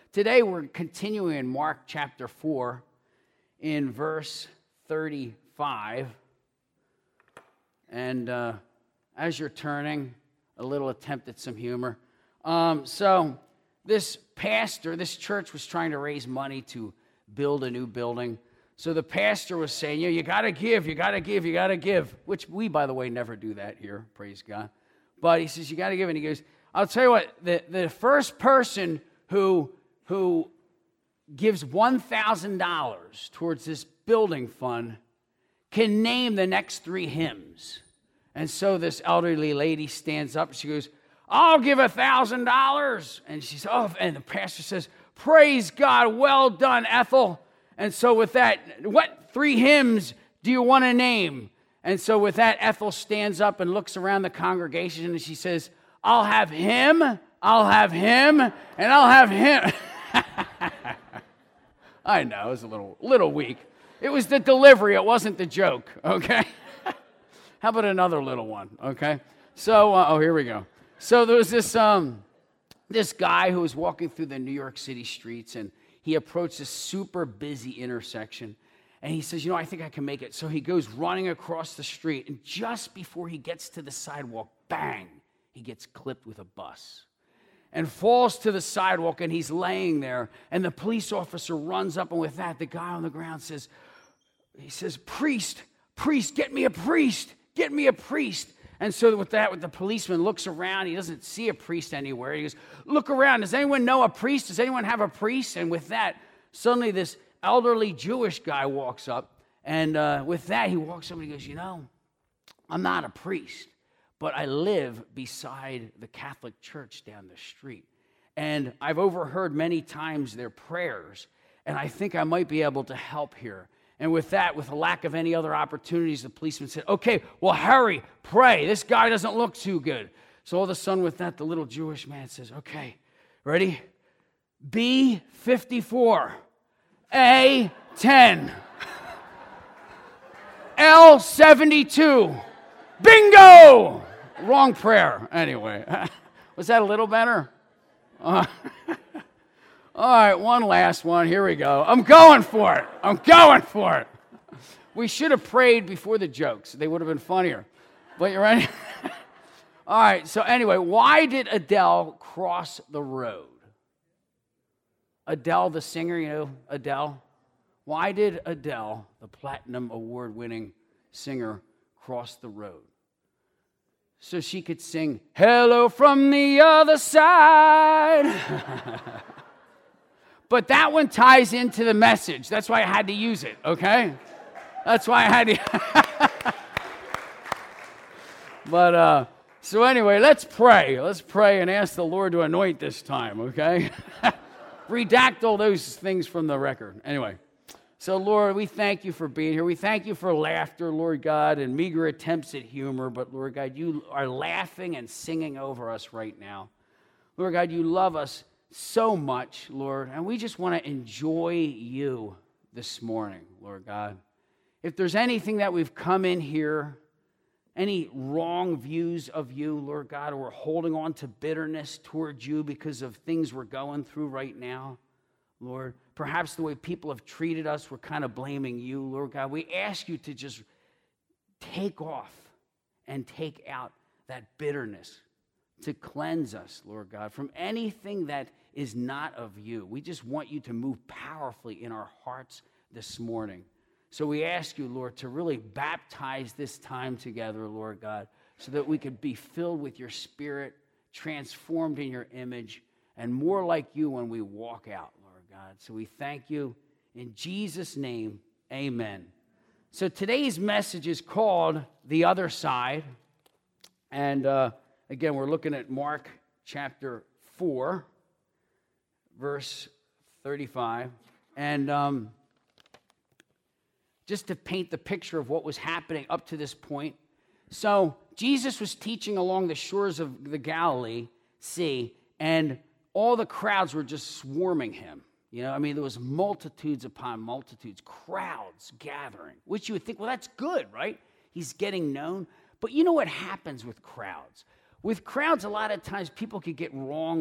today we're continuing in Mark chapter 4 in verse 35. And as you're turning, a little attempt at some humor. So this pastor, this church was trying to raise money to build a new building. So the pastor was saying, you got to give, you got to give, you got to give, which we, by the way, never do that here, praise God. But he says, you got to give, and he goes, I'll tell you what, the first person who gives $1,000 towards this building fund can name the next 3 hymns. And so this elderly lady stands up, and she goes, I'll give $1,000. And she says, oh, and the pastor says, praise God, well done, Ethel. And so with that, what 3 hymns do you want to name? And so with that, Ethel stands up and looks around the congregation, and she says, I'll have him, I'll have him, and I'll have him. I know, it was a little weak. It was the delivery, it wasn't the joke, okay? How about another little one, okay? So, here we go. So there was this guy who was walking through the New York City streets, and he approached a super busy intersection, and he says, I think I can make it. So he goes running across the street, and just before he gets to the sidewalk, bang, he gets clipped with a bus and falls to the sidewalk, and he's laying there, and the police officer runs up, and with that, the guy on the ground says, priest, get me a priest, get me a priest. And so with that, the policeman looks around. He doesn't see a priest anywhere. He goes, look around. Does anyone know a priest? Does anyone have a priest? And with that, suddenly this elderly Jewish guy walks up. And with that, he walks up and he goes, I'm not a priest, but I live beside the Catholic Church down the street. And I've overheard many times their prayers, and I think I might be able to help here. And with that, with a lack of any other opportunities, the policeman said, okay, well, hurry, pray. This guy doesn't look too good. So all of a sudden with that, the little Jewish man says, okay, ready? B54, A10, L72, bingo! Wrong prayer. Anyway, was that a little better? All right, one last one. Here we go. I'm going for it. We should have prayed before the jokes. They would have been funnier. But you ready? All right, so anyway, why did Adele cross the road? Adele, the singer, Adele. Why did Adele, the platinum award-winning singer, cross the road? So she could sing, hello from the other side. But that one ties into the message. That's why I had to use it, okay? That's why I had to. But, so anyway, let's pray. Let's pray and ask the Lord to anoint this time, okay? Redact all those things from the record. Anyway, so Lord, we thank you for being here. We thank you for laughter, Lord God, and meager attempts at humor. But, Lord God, you are laughing and singing over us right now. Lord God, you love us so much, Lord, and we just want to enjoy you this morning, Lord God. If there's anything that we've come in here, any wrong views of you, Lord God, or we're holding on to bitterness towards you because of things we're going through right now, Lord, perhaps the way people have treated us, we're kind of blaming you, Lord God. We ask you to just take off and take out that bitterness, to cleanse us, Lord God, from anything that is not of you. We just want you to move powerfully in our hearts this morning. So we ask you, Lord, to really baptize this time together, Lord God, so that we could be filled with your Spirit, transformed in your image, and more like you when we walk out, Lord God. So we thank you. In Jesus' name, amen. So today's message is called The Other Side. And again, we're looking at Mark chapter 4, verse 35. And just to paint the picture of what was happening up to this point. So Jesus was teaching along the shores of the Galilee Sea, and all the crowds were just swarming him. There was multitudes upon multitudes, crowds gathering, which you would think, well, that's good, right? He's getting known. But you know what happens with crowds? With crowds, a lot of times people could get wrong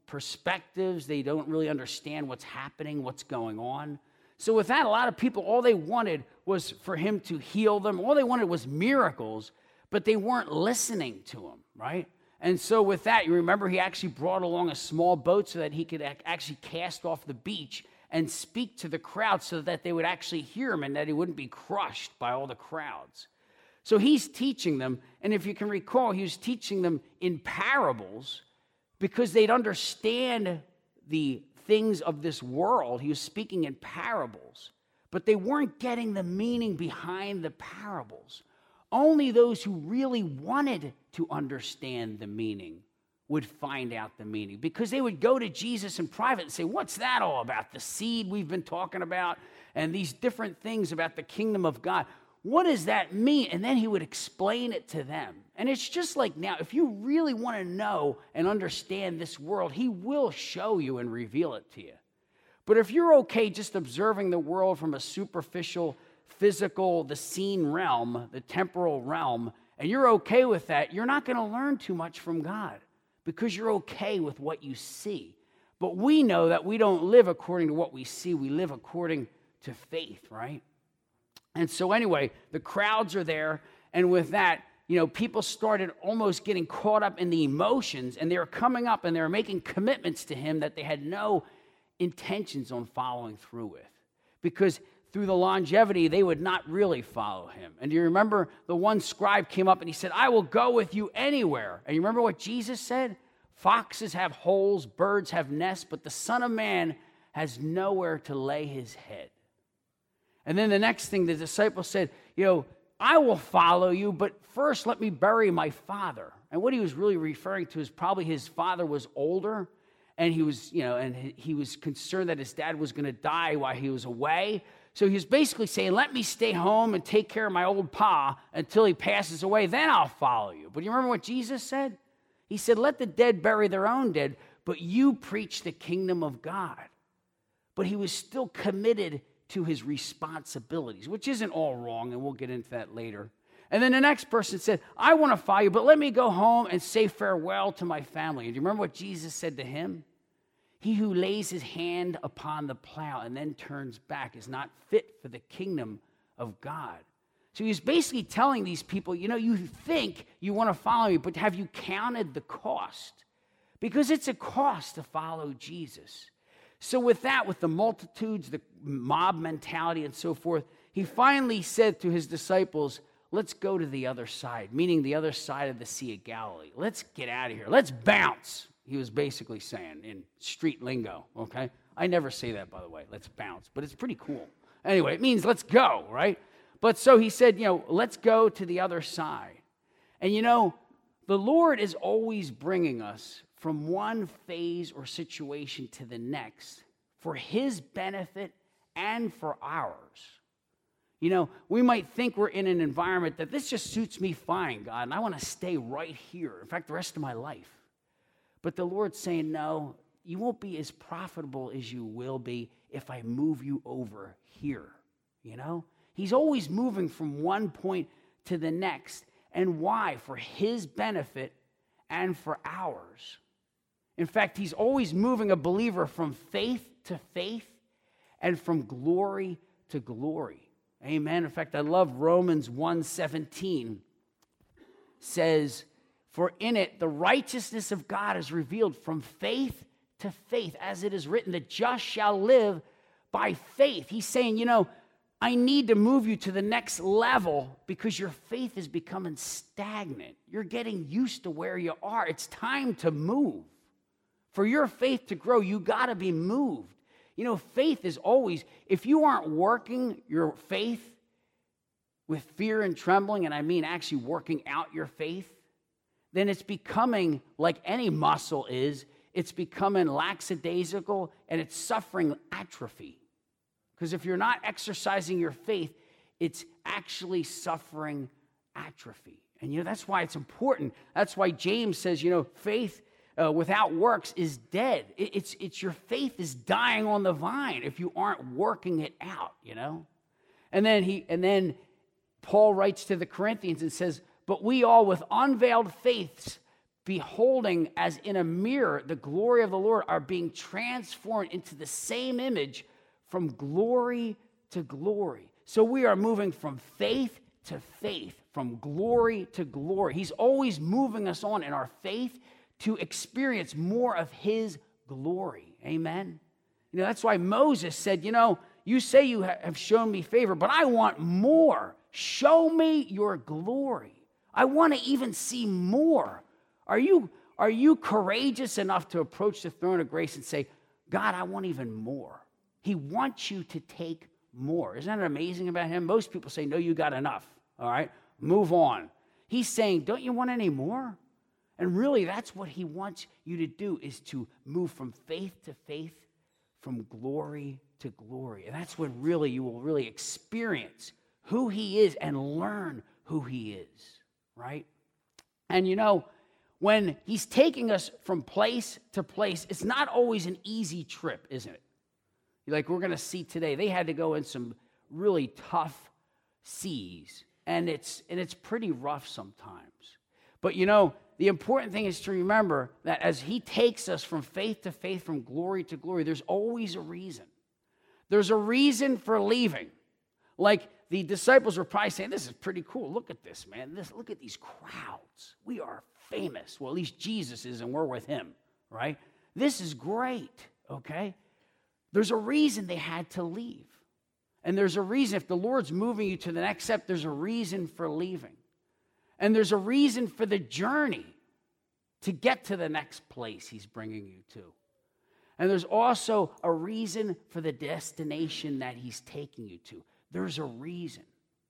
perspectives. They don't really understand what's happening, what's going on. So with that, a lot of people, all they wanted was for him to heal them. All they wanted was miracles, but they weren't listening to him, right? And so with that, you remember he actually brought along a small boat so that he could actually cast off the beach and speak to the crowd so that they would actually hear him and that he wouldn't be crushed by all the crowds. So he's teaching them, and if you can recall, he was teaching them in parables because they'd understand the things of this world. He was speaking in parables, but they weren't getting the meaning behind the parables. Only those who really wanted to understand the meaning would find out the meaning, because they would go to Jesus in private and say, what's that all about? The seed we've been talking about and these different things about the kingdom of God. What does that mean? And then he would explain it to them. And it's just like now, if you really want to know and understand this world, he will show you and reveal it to you. But if you're okay just observing the world from a superficial, physical, the seen realm, the temporal realm, and you're okay with that, you're not going to learn too much from God because you're okay with what you see. But we know that we don't live according to what we see. We live according to faith, right? And so anyway, the crowds are there, and with that, people started almost getting caught up in the emotions, and they were coming up and they were making commitments to him that they had no intentions on following through with. Because through the longevity, they would not really follow him. And do you remember the one scribe came up and he said, I will go with you anywhere. And you remember what Jesus said? Foxes have holes, birds have nests, but the Son of Man has nowhere to lay his head. And then the next thing, the disciples said, I will follow you, but first let me bury my father. And what he was really referring to is probably his father was older, and he was, and he was concerned that his dad was going to die while he was away. So he was basically saying, let me stay home and take care of my old pa until he passes away, then I'll follow you. But you remember what Jesus said? He said, let the dead bury their own dead, but you preach the kingdom of God. But he was still committed to his responsibilities, which isn't all wrong, and we'll get into that later. And then the next person said, I want to follow you, but let me go home and say farewell to my family. And do you remember what Jesus said to him? He who lays his hand upon the plow and then turns back is not fit for the kingdom of God. So he's basically telling these people, you think you want to follow me, but have you counted the cost? Because it's a cost to follow Jesus. So with that, with the multitudes, the mob mentality and so forth, he finally said to his disciples, let's go to the other side, meaning the other side of the Sea of Galilee. Let's get out of here. Let's bounce, he was basically saying in street lingo, okay? I never say that, by the way, let's bounce, but it's pretty cool. Anyway, it means let's go, right? But so he said, let's go to the other side. And the Lord is always bringing us from one phase or situation to the next for his benefit and for ours. We might think we're in an environment that this just suits me fine, God, and I want to stay right here. In fact, the rest of my life. But the Lord's saying, no, you won't be as profitable as you will be if I move you over here. He's always moving from one point to the next. And why? For his benefit and for ours. In fact, he's always moving a believer from faith to faith and from glory to glory. Amen. In fact, I love Romans 1:17 says, for in it the righteousness of God is revealed from faith to faith, as it is written, the just shall live by faith. He's saying, I need to move you to the next level because your faith is becoming stagnant. You're getting used to where you are. It's time to move. For your faith to grow, you got to be moved. Faith is always, if you aren't working your faith with fear and trembling, and I mean actually working out your faith, then it's becoming like any muscle is, it's becoming lackadaisical and it's suffering atrophy. Because if you're not exercising your faith, it's actually suffering atrophy. And that's why it's important. That's why James says, faith without works is dead. It's your faith is dying on the vine if you aren't working it out, And then Paul writes to the Corinthians and says, but we all with unveiled faces beholding as in a mirror the glory of the Lord, are being transformed into the same image from glory to glory. So we are moving from faith to faith, from glory to glory. He's always moving us on in our faith to experience more of his glory. Amen? That's why Moses said, you say you have shown me favor, but I want more. Show me your glory. I want to even see more. Are you courageous enough to approach the throne of grace and say, God, I want even more? He wants you to take more. Isn't that amazing about him? Most people say, no, you got enough. All right, move on. He's saying, don't you want any more? And really, that's what he wants you to do, is to move from faith to faith, from glory to glory. And that's when really you will really experience who he is and learn who he is, right? And when he's taking us from place to place, it's not always an easy trip, isn't it? Like we're going to see today, they had to go in some really tough seas, and it's pretty rough sometimes. But the important thing is to remember that as he takes us from faith to faith, from glory to glory, there's always a reason. There's a reason for leaving. Like the disciples were probably saying, this is pretty cool. Look at this, man. Look at these crowds. We are famous. Well, at least Jesus is, and we're with him, right? This is great, okay? There's a reason they had to leave. And there's a reason, if the Lord's moving you to the next step, there's a reason for leaving. And there's a reason for the journey to get to the next place he's bringing you to. And there's also a reason for the destination that he's taking you to. There's a reason,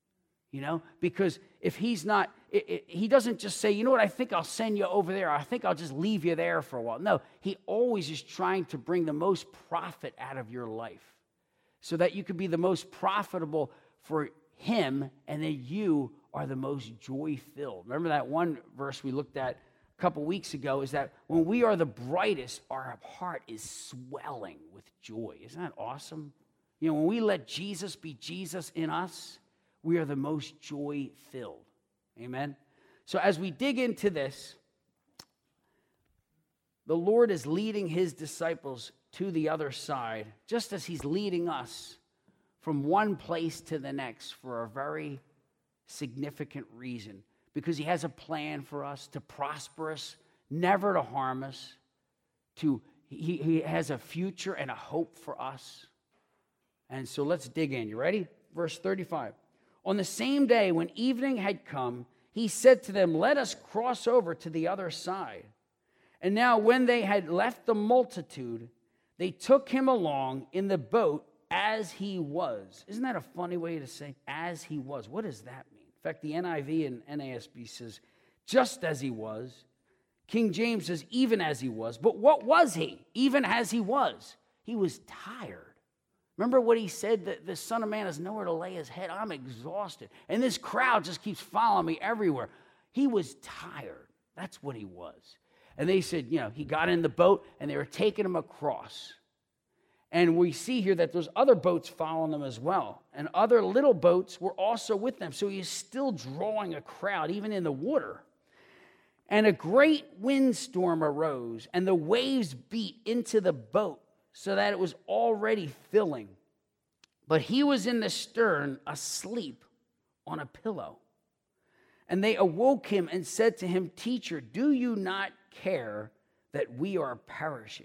because if he's not, he doesn't just say, you know what, I think I'll send you over there. I think I'll just leave you there for a while. No, he always is trying to bring the most profit out of your life so that you could be the most profitable for him, and then you are the most joy-filled. Remember that one verse we looked at a couple weeks ago, is that when we are the brightest, our heart is swelling with joy. Isn't that awesome? When we let Jesus be Jesus in us, we are the most joy-filled. Amen? So as we dig into this, the Lord is leading his disciples to the other side, just as he's leading us from one place to the next for a very significant reason, because he has a plan for us to prosper us, never to harm us. He has a future and a hope for us. And so let's dig in. You ready? Verse 35. On the same day when evening had come, he said to them, let us cross over to the other side. And now when they had left the multitude, they took him along in the boat as he was. Isn't that a funny way to say as he was? What does that mean? In fact, the NIV and NASB says, just as he was. King James says, even as he was. But what was he? Even as he was. He was tired. Remember what he said, that the Son of Man has nowhere to lay his head. I'm exhausted. And this crowd just keeps following me everywhere. He was tired. That's what he was. And they said, he got in the boat and they were taking him across. And we see here that there's other boats following them as well. And other little boats were also with them. So he's still drawing a crowd, even in the water. And a great windstorm arose, and the waves beat into the boat so that it was already filling. But he was in the stern, asleep on a pillow. And they awoke him and said to him, Teacher, do you not care that we are perishing?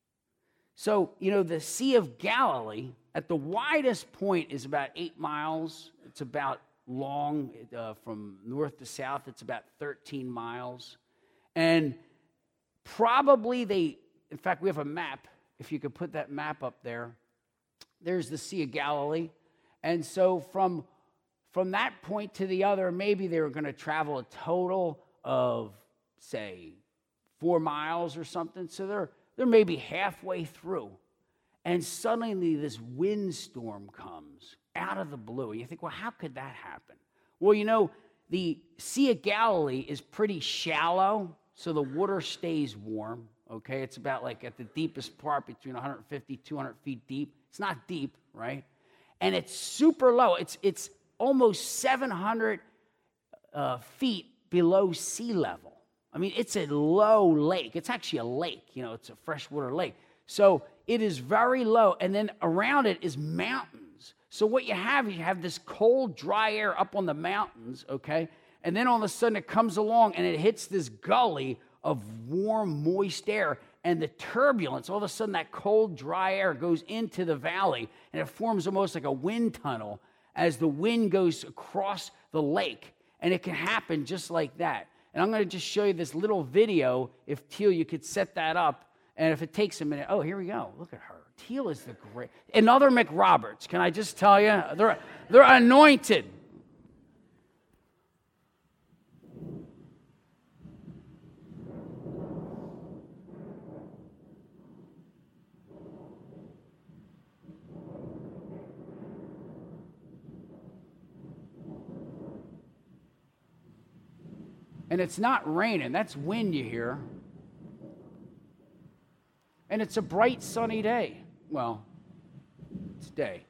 So, the Sea of Galilee, at the widest point, is about 8 miles. It's about long, from north to south, it's about 13 miles. And probably in fact, we have a map. If you could put that map up there, there's the Sea of Galilee. And so from that point to the other, maybe they were going to travel a total of, say, 4 miles or something. So they're maybe halfway through. And suddenly this windstorm comes out of the blue. And you think, well, how could that happen? Well, the Sea of Galilee is pretty shallow, so the water stays warm. Okay, it's about like at the deepest part between 150, 200 feet deep. It's not deep, right? And it's super low. It's almost 700 feet below sea level. I mean, it's a low lake. It's actually a lake. It's a freshwater lake. So it is very low. And then around it is mountains. So what you have this cold, dry air up on the mountains, okay? And then all of a sudden it comes along and it hits this gully of warm, moist air. And the turbulence, all of a sudden that cold, dry air goes into the valley. And it forms almost like a wind tunnel as the wind goes across the lake. And it can happen just like that. And I'm going to just show you this little video. If Teal, you could set that up. And if it takes a minute, oh, here we go. Look at her. Teal is the great. Another McRoberts. Can I just tell you? They're anointed. And it's not raining. That's wind you hear. And it's a bright, sunny day. Well, it's day.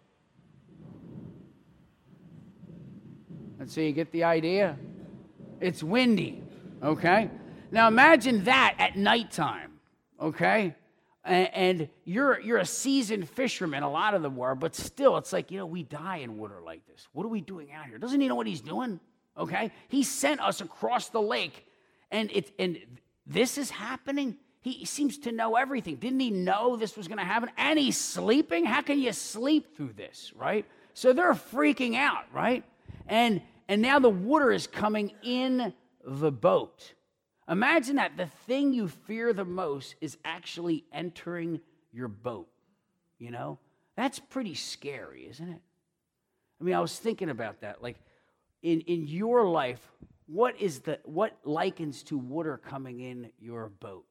And so you get the idea? It's windy, okay? Now imagine that at nighttime, okay? And you're a seasoned fisherman, a lot of them were, but still, it's like, we die in water like this. What are we doing out here? Doesn't he know what he's doing? Okay? He sent us across the lake, and this is happening. He seems to know everything. Didn't he know this was going to happen? And he's sleeping? How can you sleep through this, right? So they're freaking out, right? And now the water is coming in the boat. Imagine that the thing you fear the most is actually entering your boat, That's pretty scary, isn't it? I mean, I was thinking about that. Like, in your life, what likens to water coming in your boat?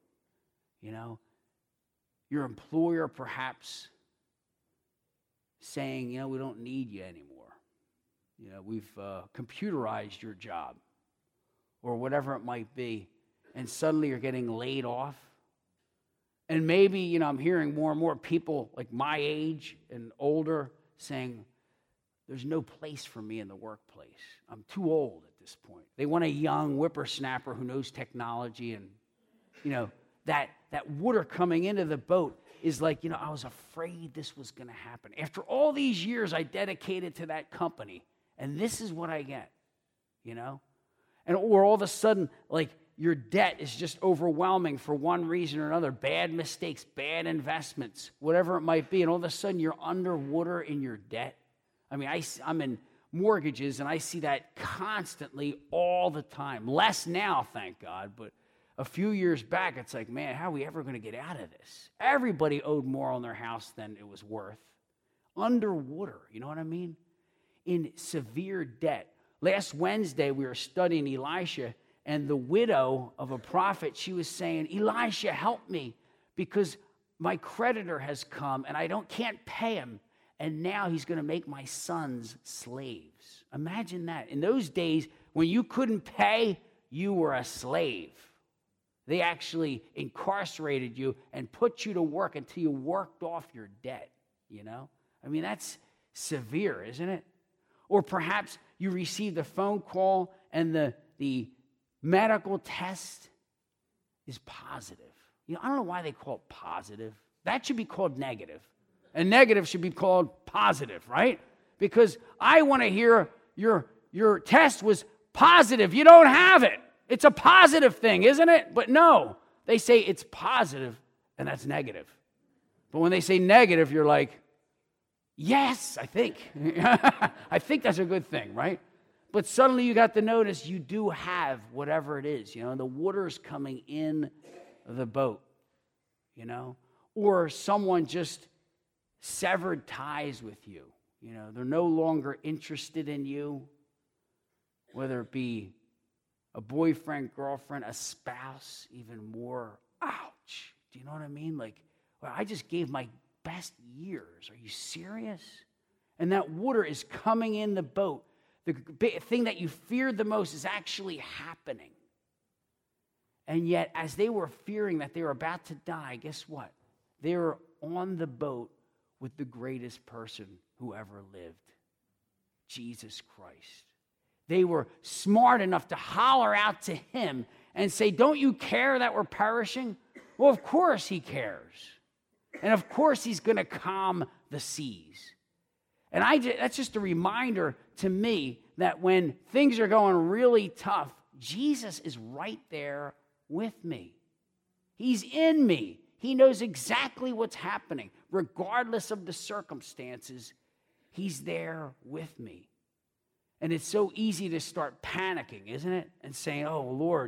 Your employer perhaps saying, we don't need you anymore. We've computerized your job or whatever it might be, and suddenly you're getting laid off. And maybe, I'm hearing more and more people like my age and older saying, there's no place for me in the workplace. I'm too old at this point. They want a young whippersnapper who knows technology and, that water coming into the boat is like, I was afraid this was going to happen. After all these years I dedicated to that company, and this is what I get, or all of a sudden, like, your debt is just overwhelming for one reason or another, bad mistakes, bad investments, whatever it might be, and all of a sudden you're underwater in your debt. I mean, I'm in mortgages, and I see that constantly all the time. Less now, thank God, but a few years back, it's like, man, how are we ever going to get out of this? Everybody owed more on their house than it was worth. Underwater, you know what I mean? In severe debt. Last Wednesday, we were studying Elisha, and the widow of a prophet, she was saying, Elisha, help me, because my creditor has come, and I can't pay him, and now he's going to make my sons slaves. Imagine that. In those days, when you couldn't pay, you were a slave. They actually incarcerated you and put you to work until you worked off your debt, I mean, that's severe, isn't it? Or perhaps you received a phone call and the medical test is positive. I don't know why they call it positive. That should be called negative. And negative should be called positive, right? Because I want to hear your test was positive. You don't have it. It's a positive thing, isn't it? But no, they say it's positive, and that's negative. But when they say negative, you're like, yes, I think. I think that's a good thing, right? But suddenly you got the notice you do have whatever it is, and the water's coming in the boat, Or someone just severed ties with you. They're no longer interested in you, whether it be a boyfriend, girlfriend, a spouse, even more. Ouch. Do you know what I mean? Like, well, I just gave my best years. Are you serious? And that water is coming in the boat. The thing that you feared the most is actually happening. And yet, as they were fearing that they were about to die, guess what? They were on the boat with the greatest person who ever lived, Jesus Christ. They were smart enough to holler out to him and say, don't you care that we're perishing? Well, of course he cares. And of course he's going to calm the seas. And that's just a reminder to me that when things are going really tough, Jesus is right there with me. He's in me. He knows exactly what's happening. Regardless of the circumstances, he's there with me. And it's so easy to start panicking, isn't it? And saying, oh, Lord,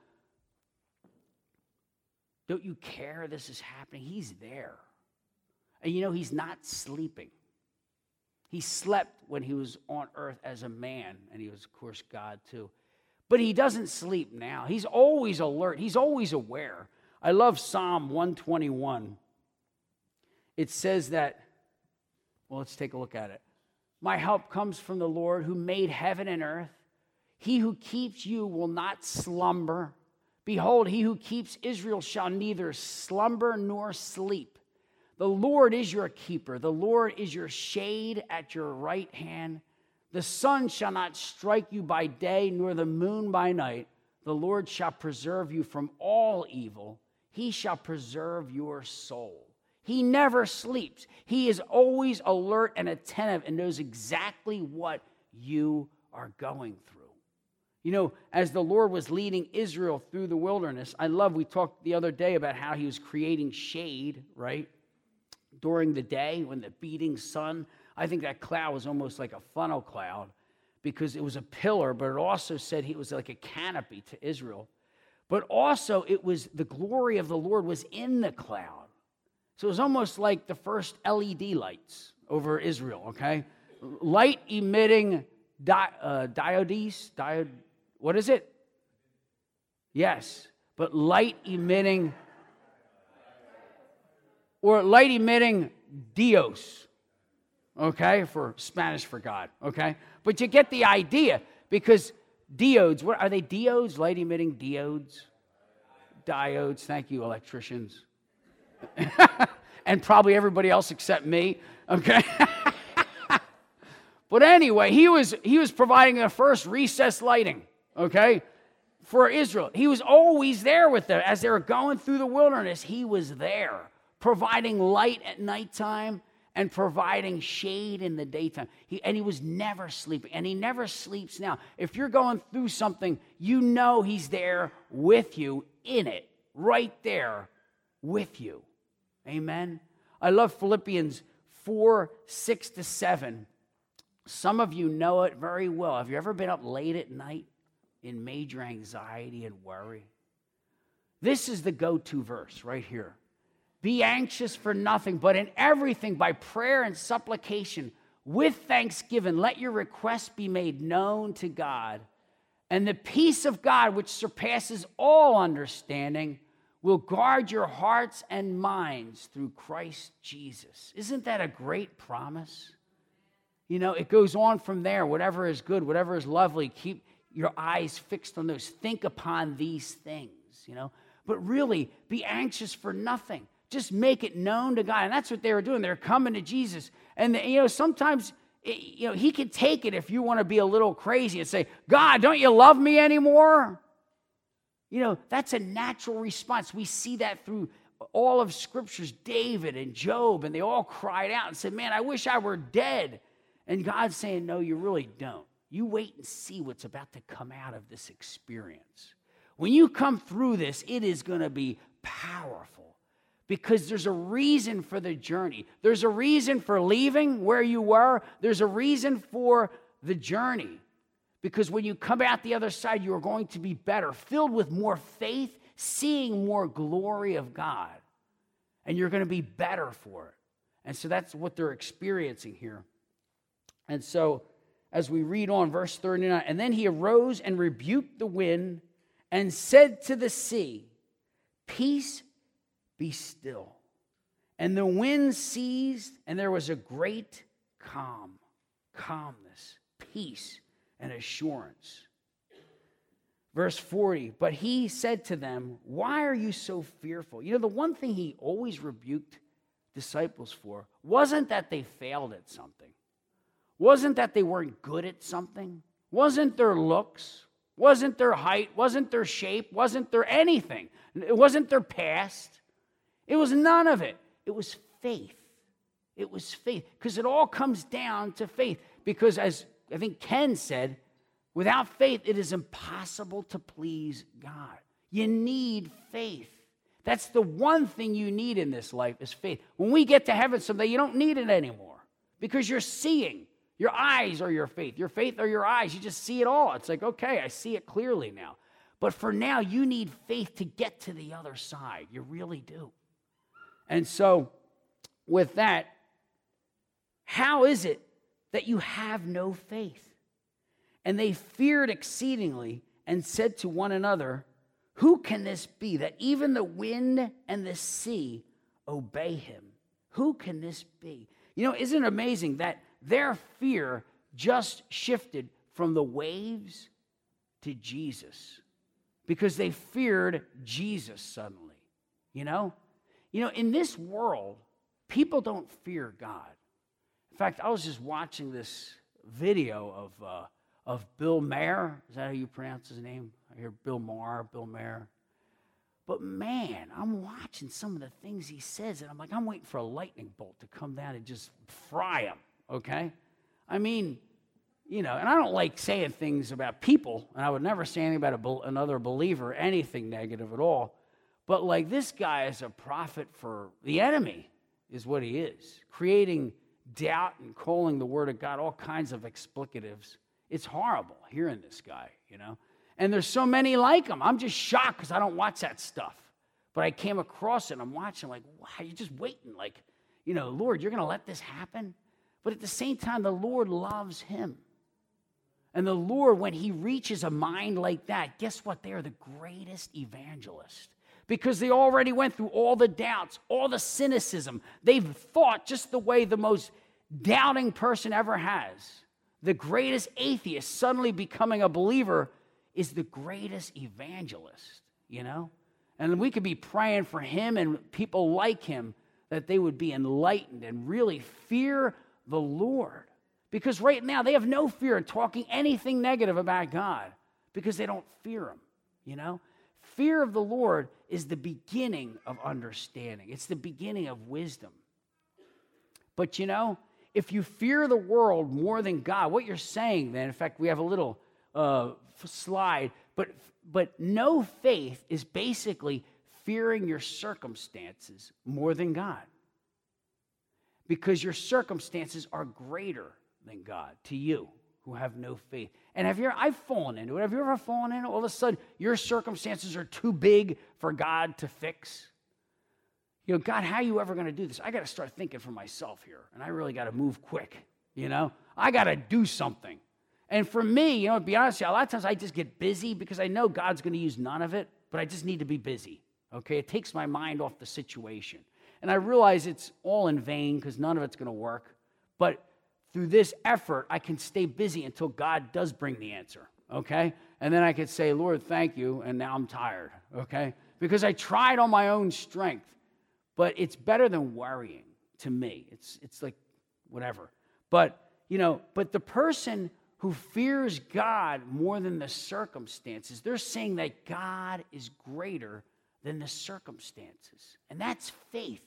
don't you care this is happening? He's there. And he's not sleeping. He slept when he was on earth as a man, and he was, of course, God too. But he doesn't sleep now. He's always alert. He's always aware. I love Psalm 121. It says that, well, let's take a look at it. My help comes from the Lord who made heaven and earth. He who keeps you will not slumber. Behold, he who keeps Israel shall neither slumber nor sleep. The Lord is your keeper. The Lord is your shade at your right hand. The sun shall not strike you by day, nor the moon by night. The Lord shall preserve you from all evil. He shall preserve your soul. He never sleeps. He is always alert and attentive and knows exactly what you are going through. As the Lord was leading Israel through the wilderness, we talked the other day about how he was creating shade, right? During the day when the beating sun, I think that cloud was almost like a funnel cloud because it was a pillar, but it also said it was like a canopy to Israel. But also it was the glory of the Lord was in the cloud. So it was almost like the first LED lights over Israel, okay? Light emitting diodes, what is it? Yes, but light emitting Dios, okay, for Spanish for God, okay? But you get the idea because diodes, what are they? Diodes, light emitting diodes, diodes. Thank you, electricians, and probably everybody else except me, okay? But anyway, he was providing the first recessed lighting, okay, for Israel. He was always there with them as they were going through the wilderness. He was there, providing light at nighttime and providing shade in the daytime. He was never sleeping, and he never sleeps now. If you're going through something, he's there with you in it, right there with you. Amen? I love Philippians 4:6-7. Some of you know it very well. Have you ever been up late at night in major anxiety and worry? This is the go-to verse right here. Be anxious for nothing, but in everything by prayer and supplication, with thanksgiving, let your requests be made known to God. And the peace of God, which surpasses all understanding, will guard your hearts and minds through Christ Jesus. Isn't that a great promise? It goes on from there. Whatever is good, whatever is lovely, keep your eyes fixed on those. Think upon these things, But really, be anxious for nothing. Just make it known to God. And that's what they were doing. They're coming to Jesus. And, sometimes, he can take it if you want to be a little crazy and say, God, don't you love me anymore? That's a natural response. We see that through all of Scriptures, David and Job, and they all cried out and said, man, I wish I were dead. And God's saying, no, you really don't. You wait and see what's about to come out of this experience. When you come through this, it is going to be powerful because there's a reason for the journey. There's a reason for leaving where you were. There's a reason for the journey because when you come out the other side, you are going to be better, filled with more faith, seeing more glory of God, and you're going to be better for it. And so that's what they're experiencing here. And so as we read on, verse 39, and then he arose and rebuked the wind and said to the sea, peace, be still. And the wind ceased, and there was a great calmness, peace, and assurance. Verse 40, but he said to them, why are you so fearful? The one thing he always rebuked disciples for wasn't that they failed at something. Wasn't that they weren't good at something. Wasn't their looks. wasn't their height, wasn't their shape, wasn't their anything. It wasn't their past. It was none of it. It was faith. It was faith. Because it all comes down to faith. Because as I think Ken said, without faith, it is impossible to please God. You need faith. That's the one thing you need in this life is faith. When we get to heaven someday, you don't need it anymore because you're seeing. Your eyes are your faith. Your faith are your eyes. You just see it all. It's like, okay, I see it clearly now. But for now, you need faith to get to the other side. You really do. And so with that, how is it that you have no faith? And they feared exceedingly and said to one another, who can this be that even the wind and the sea obey him? Who can this be? You know, isn't it amazing that their fear just shifted from the waves to Jesus because they feared Jesus suddenly, you know? You know, in this world, people don't fear God. In fact, I was just watching this video of Bill Maher. Is that how you pronounce his name? I hear Bill Maher. But man, I'm watching some of the things he says, and I'm like, I'm waiting for a lightning bolt to come down and just fry him, okay? I mean, you know, and I don't like saying things about people, and I would never say anything about another believer, anything negative at all. But like this guy is a prophet for the enemy, is what he is, creating doubt and calling the word of God all kinds of explicatives. It's horrible hearing this guy, you know. And there's so many like him. I'm just shocked because I don't watch that stuff. But I came across it, and I'm watching like, wow, you're just waiting. Like, you know, Lord, you're going to let this happen? But at the same time, the Lord loves him. And the Lord, when he reaches a mind like that, guess what? They are the greatest evangelist. Because they already went through all the doubts, all the cynicism. They've thought just the way the most doubting person ever has. The greatest atheist suddenly becoming a believer is the greatest evangelist, you know? And we could be praying for him and people like him that they would be enlightened and really fear the Lord. Because right now they have no fear in talking anything negative about God because they don't fear him, you know? Fear of the Lord is the beginning of understanding. It's the beginning of wisdom. But you know, if you fear the world more than God, what you're saying then, in fact, we have a little slide, but no faith is basically fearing your circumstances more than God. Because your circumstances are greater than God to you who have no faith. And I've fallen into it. Have you ever fallen into it? All of a sudden, your circumstances are too big for God to fix. You know, God, how are you ever going to do this? I got to start thinking for myself here, and I really got to move quick, you know? I got to do something. And for me, you know, to be honest with you, a lot of times I just get busy because I know God's going to use none of it, but I just need to be busy, okay? It takes my mind off the situation. And I realize it's all in vain because none of it's going to work, but through this effort, I can stay busy until God does bring the answer, okay? And then I could say, Lord, thank you, and now I'm tired, okay? Because I tried on my own strength, but it's better than worrying to me. It's like whatever. But, you know, but the person who fears God more than the circumstances, they're saying that God is greater than the circumstances. And that's faith,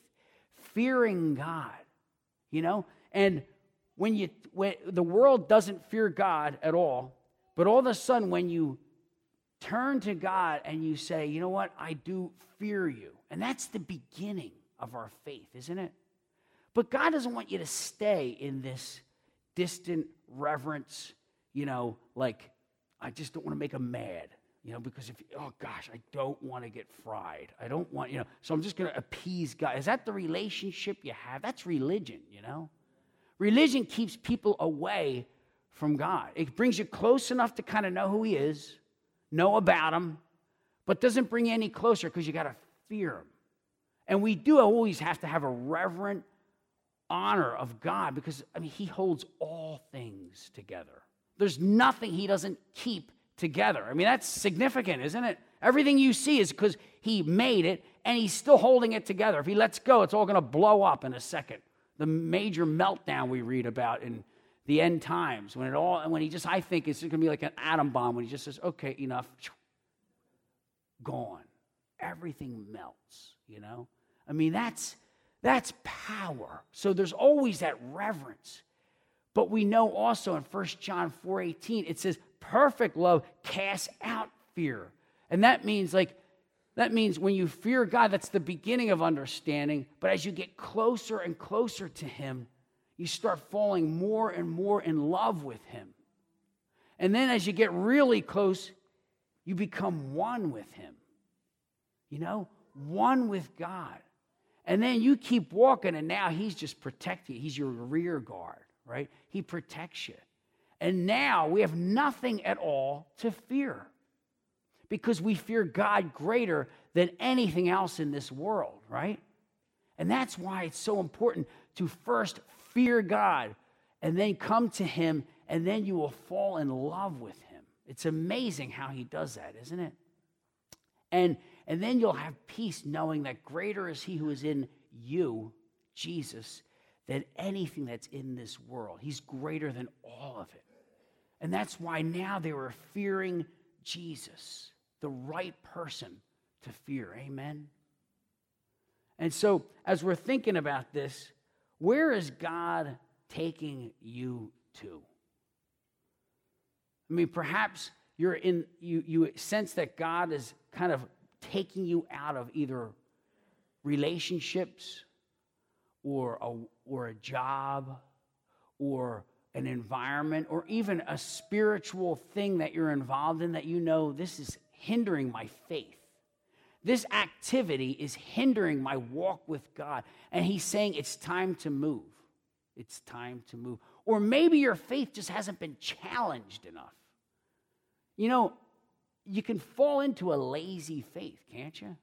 fearing God, you know? And when the world doesn't fear God at all, but all of a sudden when you turn to God and you say, you know what, I do fear you. And that's the beginning of our faith, isn't it? But God doesn't want you to stay in this distant reverence, you know, like, I just don't want to make him mad, you know, because oh gosh, I don't want to get fried. I don't want, you know, so I'm just going to appease God. Is that the relationship you have? That's religion, you know? Religion keeps people away from God. It brings you close enough to kind of know who he is, know about him, but doesn't bring you any closer because you got to fear him. And we do always have to have a reverent honor of God because, I mean, he holds all things together. There's nothing he doesn't keep together. I mean, that's significant, isn't it? Everything you see is because he made it and he's still holding it together. If he lets go, it's all going to blow up in a second. The major meltdown we read about in the end times, when he just, I think it's going to be like an atom bomb, when he just says, okay, enough, gone. Everything melts, you know? I mean, that's power. So there's always that reverence. But we know also in 1 John 4:18, it says, perfect love casts out fear. And that means when you fear God, that's the beginning of understanding. But as you get closer and closer to him, you start falling more and more in love with him. And then as you get really close, you become one with him. You know, one with God. And then you keep walking, and now he's just protecting you. He's your rear guard, right? He protects you. And now we have nothing at all to fear, because we fear God greater than anything else in this world, right? And that's why it's so important to first fear God and then come to him, and then you will fall in love with him. It's amazing how he does that, isn't it? And then you'll have peace knowing that greater is he who is in you, Jesus, than anything that's in this world. He's greater than all of it. And that's why now they were fearing Jesus, the right person to fear. Amen? And so as we're thinking about this, where is God taking you to? I mean, perhaps you sense that God is kind of taking you out of either relationships or a job or an environment or even a spiritual thing that you're involved in that you know, this is hindering my faith. This activity is hindering my walk with God. And he's saying it's time to move. It's time to move. Or maybe your faith just hasn't been challenged enough. You know, you can fall into a lazy faith, can't you?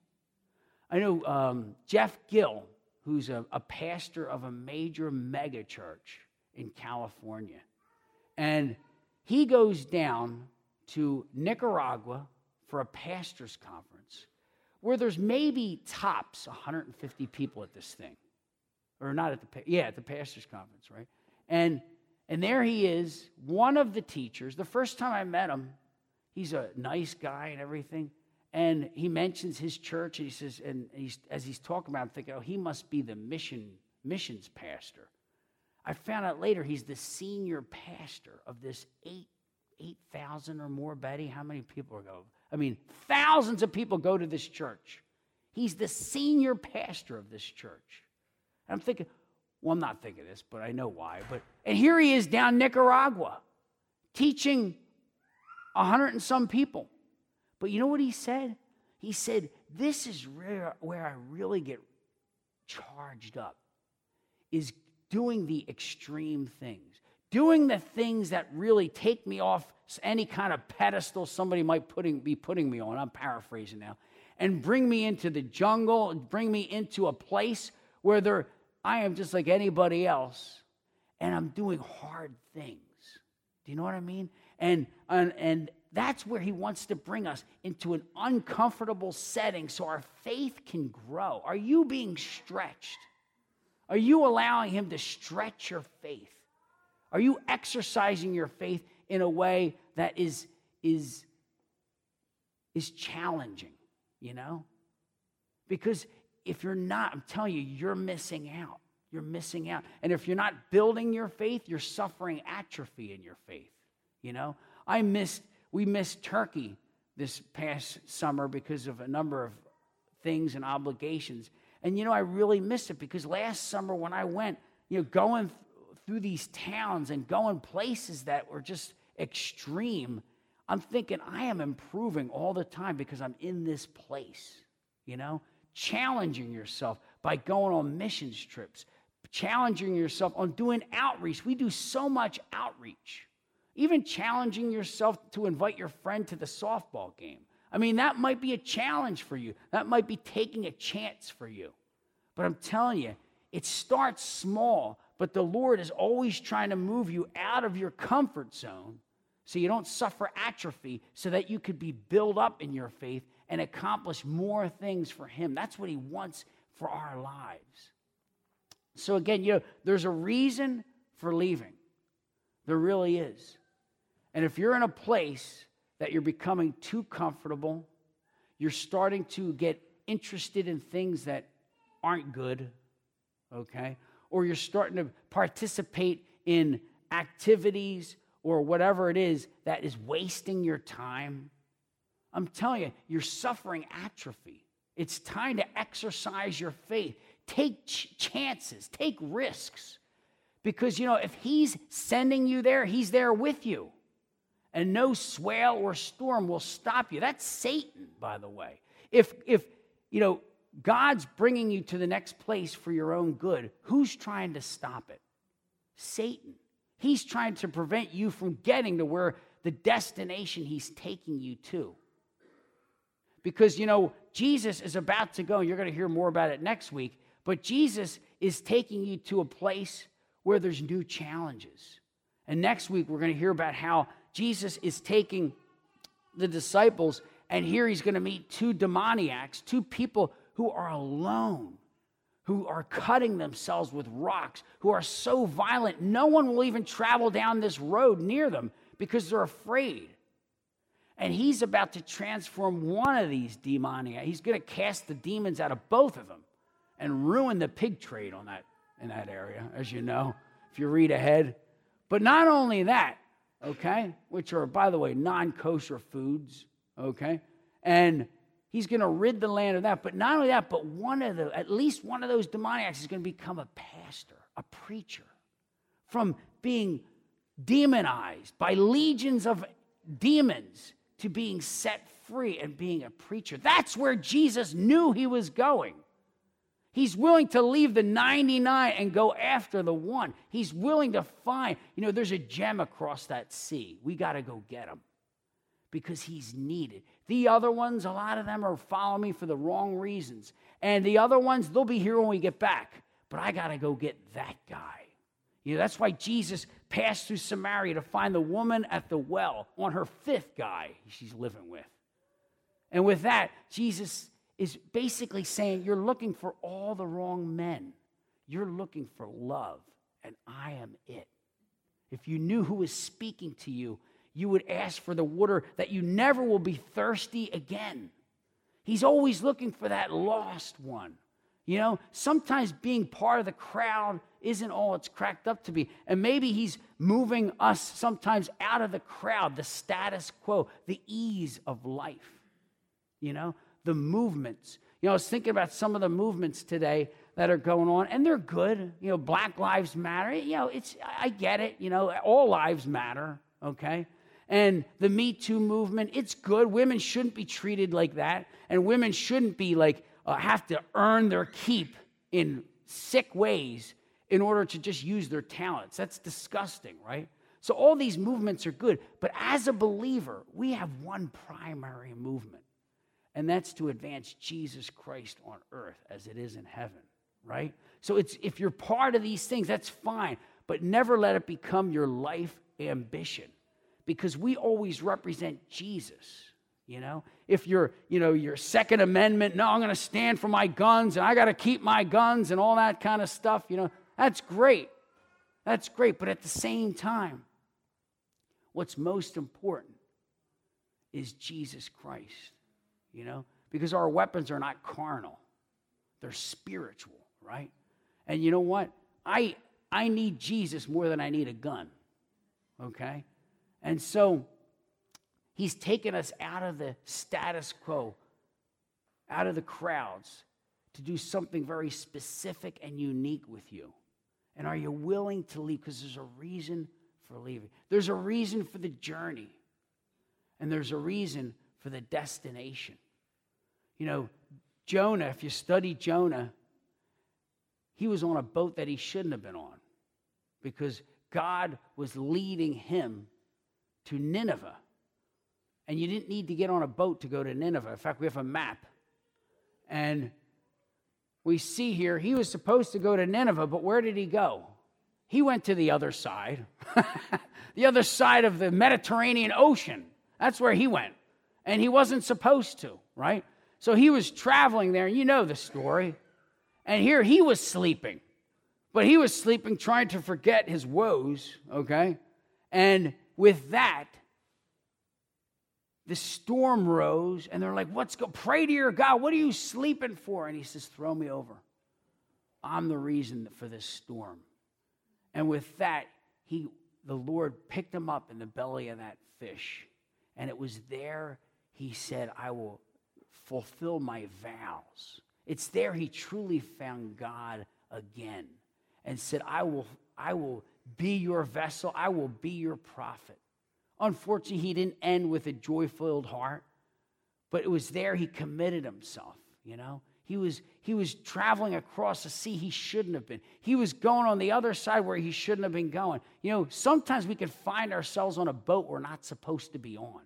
I know Jeff Gill, who's a pastor of a major mega church in California. And he goes down to Nicaragua for a pastor's conference where there's maybe tops 150 people at this thing. Or not at the pastor's conference, right? And there he is, one of the teachers. The first time I met him, he's a nice guy and everything. And he mentions his church, and he says, as he's talking about it, I'm thinking, oh, he must be the missions pastor. I found out later he's the senior pastor of this 8,000 or more, Betty. How many people go? I mean, thousands of people go to this church. He's the senior pastor of this church. And I'm thinking, well, I'm not thinking this, but I know why. And here he is down in Nicaragua teaching 100 and some people. But you know what he said? He said, this is where I really get charged up, is doing the extreme things, doing the things that really take me off any kind of pedestal somebody might be putting me on. I'm paraphrasing now. And bring me into the jungle, and bring me into a place where I am just like anybody else, and I'm doing hard things. Do you know what I mean? And that's where he wants to bring us, into an uncomfortable setting so our faith can grow. Are you being stretched? Are you allowing him to stretch your faith? Are you exercising your faith in a way that is challenging, you know? Because if you're not, I'm telling you, you're missing out. You're missing out. And if you're not building your faith, you're suffering atrophy in your faith, you know? We missed Turkey this past summer because of a number of things and obligations. And, you know, I really missed it because last summer when I went, you know, going through these towns and going places that were just extreme, I'm thinking I am improving all the time because I'm in this place, you know, challenging yourself by going on missions trips, challenging yourself on doing outreach. We do so much outreach. Even challenging yourself to invite your friend to the softball game. I mean, that might be a challenge for you. That might be taking a chance for you. But I'm telling you, it starts small, but the Lord is always trying to move you out of your comfort zone so you don't suffer atrophy, so that you could be built up in your faith and accomplish more things for him. That's what he wants for our lives. So again, you know, there's a reason for leaving. There really is. And if you're in a place that you're becoming too comfortable, you're starting to get interested in things that aren't good, okay? Or you're starting to participate in activities or whatever it is that is wasting your time, I'm telling you, you're suffering atrophy. It's time to exercise your faith. Take chances, take risks. Because, if he's sending you there, he's there with you. And no swale or storm will stop you. That's Satan, by the way. If God's bringing you to the next place for your own good, who's trying to stop it? Satan. He's trying to prevent you from getting to where the destination he's taking you to. Because, Jesus is about to go, and you're going to hear more about it next week, but Jesus is taking you to a place where there's new challenges. And next week, we're going to hear about how Jesus is taking the disciples, and here he's going to meet two demoniacs, two people who are alone, who are cutting themselves with rocks, who are so violent, no one will even travel down this road near them because they're afraid. And he's about to transform one of these demoniacs. He's going to cast the demons out of both of them and ruin the pig trade in that area, as you know, if you read ahead. But not only that, okay, which are, by the way, non-kosher foods, okay, and he's going to rid the land of that. But not only that, but at least one of those demoniacs is going to become a pastor, a preacher, from being demonized by legions of demons to being set free and being a preacher. That's where Jesus knew he was going. He's willing to leave the 99 and go after the one. He's willing to find, there's a gem across that sea. We got to go get him because he's needed. The other ones, a lot of them are following me for the wrong reasons. And the other ones, they'll be here when we get back. But I got to go get that guy. That's why Jesus passed through Samaria to find the woman at the well on her fifth guy she's living with. And with that, Jesus is basically saying, you're looking for all the wrong men. You're looking for love, and I am it. If you knew who was speaking to you, you would ask for the water that you never will be thirsty again. He's always looking for that lost one. Sometimes being part of the crowd isn't all it's cracked up to be. And maybe he's moving us sometimes out of the crowd, the status quo, the ease of life. The movements. I was thinking about some of the movements today that are going on, and they're good. Black Lives Matter. I get it. All lives matter, okay? And the Me Too movement, it's good. Women shouldn't be treated like that, and women shouldn't be have to earn their keep in sick ways in order to just use their talents. That's disgusting, right? So all these movements are good, but as a believer, we have one primary movement. And that's to advance Jesus Christ on earth as it is in heaven, right? So if you're part of these things, that's fine. But never let it become your life ambition. Because we always represent Jesus, If you're, your Second Amendment, no, I'm going to stand for my guns, and I got to keep my guns and all that kind of stuff, that's great. That's great. But at the same time, what's most important is Jesus Christ. Because our weapons are not carnal. They're spiritual, right? And you know what? I need Jesus more than I need a gun, okay? And so he's taken us out of the status quo, out of the crowds, to do something very specific and unique with you. And are you willing to leave? Because there's a reason for leaving. There's a reason for the journey. And there's a reason for the destination. Jonah, if you study Jonah, he was on a boat that he shouldn't have been on because God was leading him to Nineveh. And you didn't need to get on a boat to go to Nineveh. In fact, we have a map. And we see here, he was supposed to go to Nineveh, but where did he go? He went to the other side, the other side of the Mediterranean Ocean. That's where he went. And he wasn't supposed to, right? So he was traveling there, and you know the story. And here he was sleeping. But he was sleeping trying to forget his woes, okay? And with that, the storm rose, and they're like, pray to your God. What are you sleeping for? And he says, throw me over. I'm the reason for this storm. And with that, the Lord picked him up in the belly of that fish. And it was there he said, I will fulfill my vows. It's there he truly found God again and said, I will be your vessel. I will be your prophet. Unfortunately, he didn't end with a joy-filled heart, but it was there he committed himself, you know. He was traveling across a sea he shouldn't have been. He was going on the other side where he shouldn't have been going. You know, sometimes we can find ourselves on a boat we're not supposed to be on.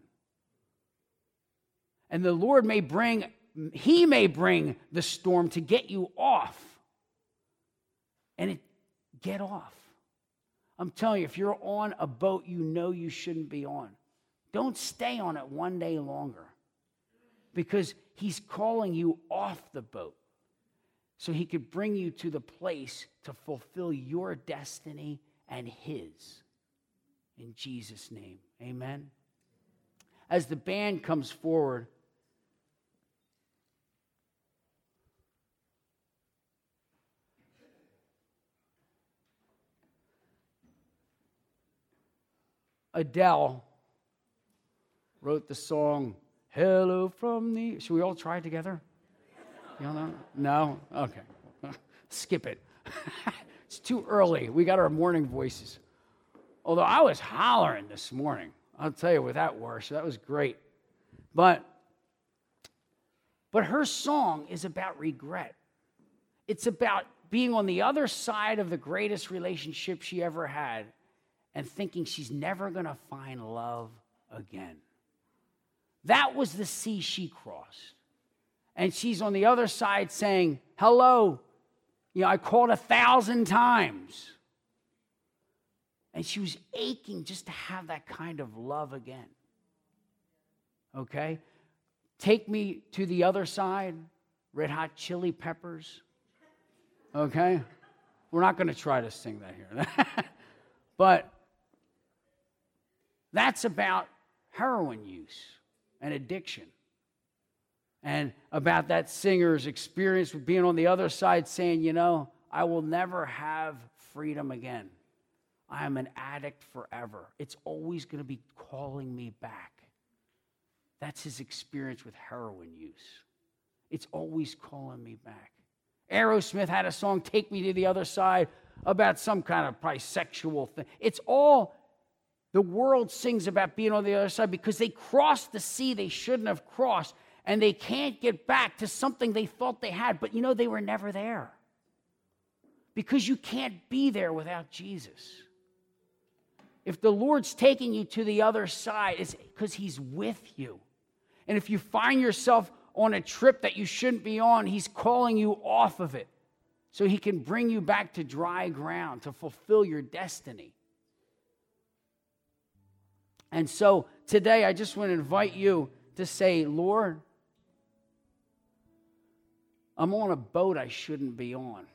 And the Lord may bring the storm to get you off. And get off. I'm telling you, if you're on a boat you know you shouldn't be on, don't stay on it one day longer. Because he's calling you off the boat so he could bring you to the place to fulfill your destiny and his. In Jesus' name, amen. As the band comes forward, Adele wrote the song, Hello from the... Should we all try it together? You don't know? No? Okay. Skip it. It's too early. We got our morning voices. Although I was hollering this morning. I'll tell you with that worship. That was great. But her song is about regret. It's about being on the other side of the greatest relationship she ever had and thinking she's never going to find love again. That was the sea she crossed. And she's on the other side saying, hello, I called 1,000 times. And she was aching just to have that kind of love again. Okay? Take Me to the Other Side, Red Hot Chili Peppers. Okay? We're not going to try to sing that here. But that's about heroin use and addiction. And about that singer's experience with being on the other side saying, I will never have freedom again. I am an addict forever. It's always going to be calling me back. That's his experience with heroin use. It's always calling me back. Aerosmith had a song, Take Me to the Other Side, about some kind of probably sexual thing. It's all the world sings about being on the other side because they crossed the sea they shouldn't have crossed, and they can't get back to something they thought they had, but they were never there. Because you can't be there without Jesus. If the Lord's taking you to the other side, it's because he's with you. And if you find yourself on a trip that you shouldn't be on, he's calling you off of it so he can bring you back to dry ground to fulfill your destiny. And so today I just want to invite you to say, Lord, I'm on a boat I shouldn't be on.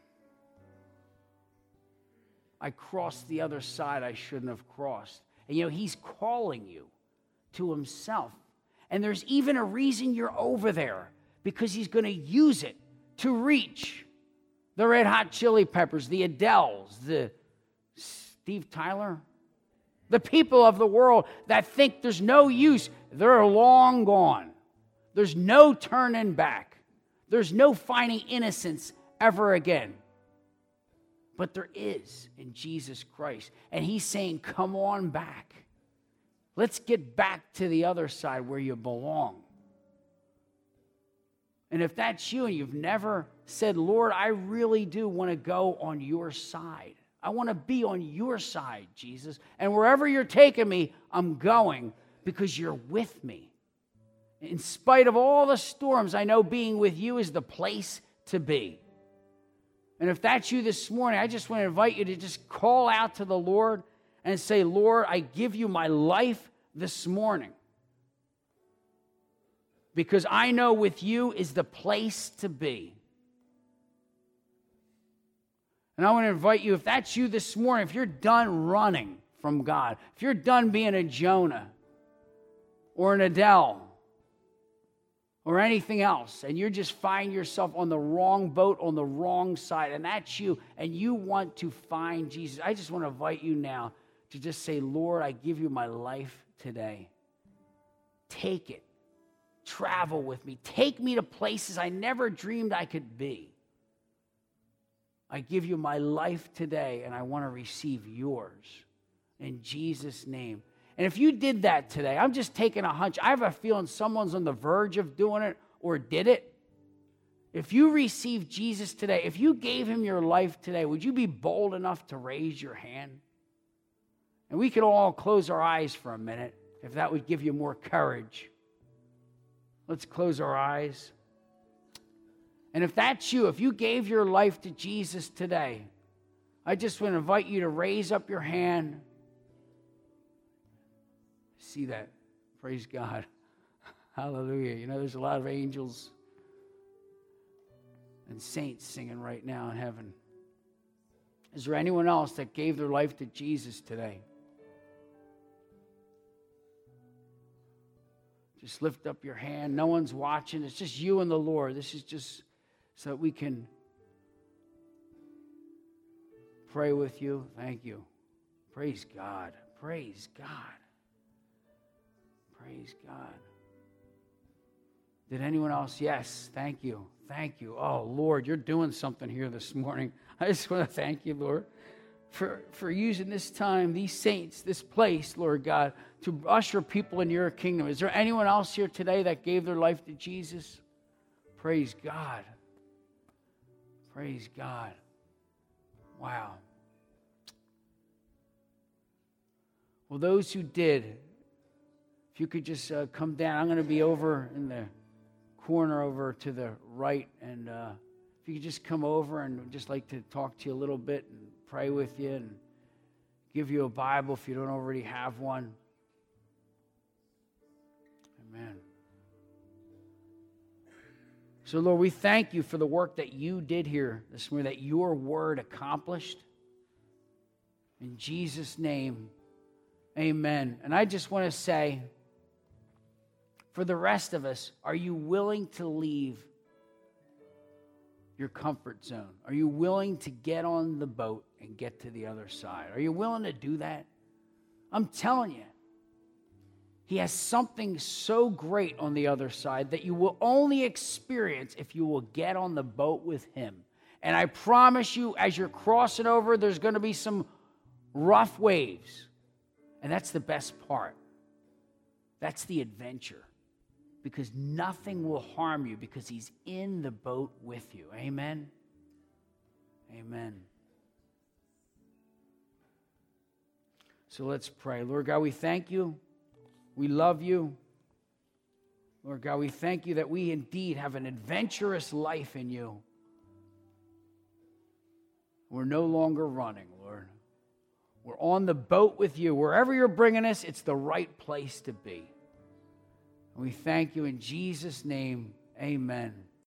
I crossed the other side I shouldn't have crossed. And he's calling you to himself. And there's even a reason you're over there, because he's going to use it to reach the Red Hot Chili Peppers, the Adeles, the Steve Tyler, the people of the world that think there's no use. They're long gone. There's no turning back. There's no finding innocence ever again. But there is in Jesus Christ. And he's saying, come on back. Let's get back to the other side where you belong. And if that's you and you've never said, Lord, I really do want to go on your side. I want to be on your side, Jesus. And wherever you're taking me, I'm going because you're with me. In spite of all the storms, I know being with you is the place to be. And if that's you this morning, I just want to invite you to just call out to the Lord and say, Lord, I give you my life this morning. Because I know with you is the place to be. And I want to invite you, if that's you this morning, if you're done running from God, if you're done being a Jonah or an Adele or anything else, and you're just finding yourself on the wrong boat, on the wrong side, and that's you, and you want to find Jesus, I just want to invite you now to just say, Lord, I give you my life today. Take it. Travel with me. Take me to places I never dreamed I could be. I give you my life today, and I want to receive yours in Jesus' name. And if you did that today, I'm just taking a hunch. I have a feeling someone's on the verge of doing it or did it. If you received Jesus today, if you gave him your life today, would you be bold enough to raise your hand? And we could all close our eyes for a minute if that would give you more courage. Let's close our eyes. And if that's you, if you gave your life to Jesus today, I just want to invite you to raise up your hand. See that? Praise God. Hallelujah. You know, there's a lot of angels and saints singing right now in heaven. Is there anyone else that gave their life to Jesus today? Just lift up your hand. No one's watching. It's just you and the Lord. This is just so that we can pray with you. Thank you. Praise God. Praise God. Praise God. Did anyone else? Yes. Thank you. Thank you. Oh, Lord, you're doing something here this morning. I just want to thank you, Lord, for using this time, these saints, this place, Lord God, to usher people in your kingdom. Is there anyone else here today that gave their life to Jesus? Praise God. Praise God. Wow. Well, those who did, if you could just come down. I'm going to be over in the corner over to the right. And if you could just come over, and I'd just like to talk to you a little bit and pray with you and give you a Bible if you don't already have one. Amen. So, Lord, we thank you for the work that you did here this morning, that your word accomplished. In Jesus' name, amen. And I just want to say, for the rest of us, are you willing to leave your comfort zone? Are you willing to get on the boat and get to the other side? Are you willing to do that? I'm telling you, he has something so great on the other side that you will only experience if you will get on the boat with him. And I promise you, as you're crossing over, there's going to be some rough waves. And that's the best part. That's the adventure. Because nothing will harm you because he's in the boat with you. Amen? Amen. So let's pray. Lord God, we thank you. We love you. Lord God, we thank you that we indeed have an adventurous life in you. We're no longer running, Lord. We're on the boat with you. Wherever you're bringing us, it's the right place to be. We thank you in Jesus' name. Amen.